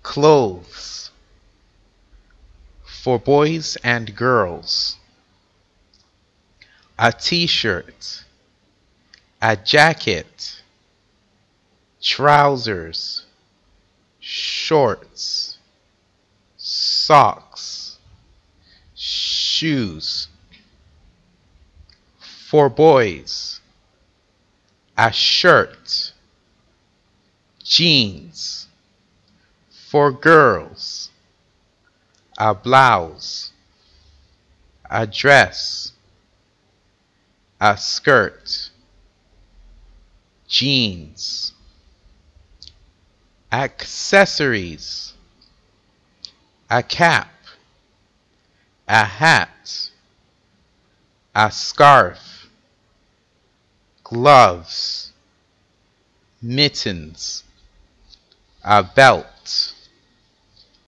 Clothes for boys and girls. A t-shirt, a jacket, trousers, shorts, socks, shoes. For boys, a shirt, jeans. For girls, a blouse, a dress, a skirt, jeans. Accessories, a cap, a hat, a scarf, gloves, mittens, a belt.